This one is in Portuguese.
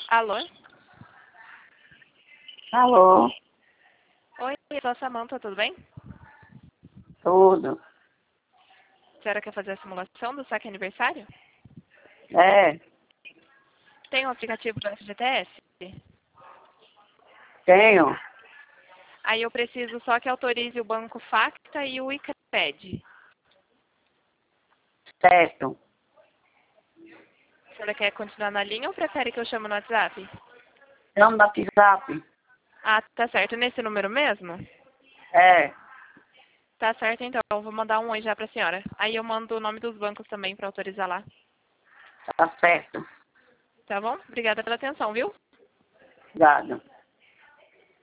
Alô? Alô, Oi, eu sou a Samanta, tudo bem? tudo. A senhora quer fazer a simulação do saque aniversário? É, Tem o aplicativo do FGTS? tenho, Aí eu preciso só que autorize o Banco Facta e o ICRED. certo. A senhora quer continuar na linha ou prefere que eu chame no WhatsApp? Chama no WhatsApp. Ah, tá certo. Nesse número mesmo? É, Tá certo, então. Eu vou mandar um oi já pra senhora. Aí eu mando o nome dos bancos também pra autorizar lá. tá certo. Tá bom? Obrigada pela atenção, viu? Obrigada.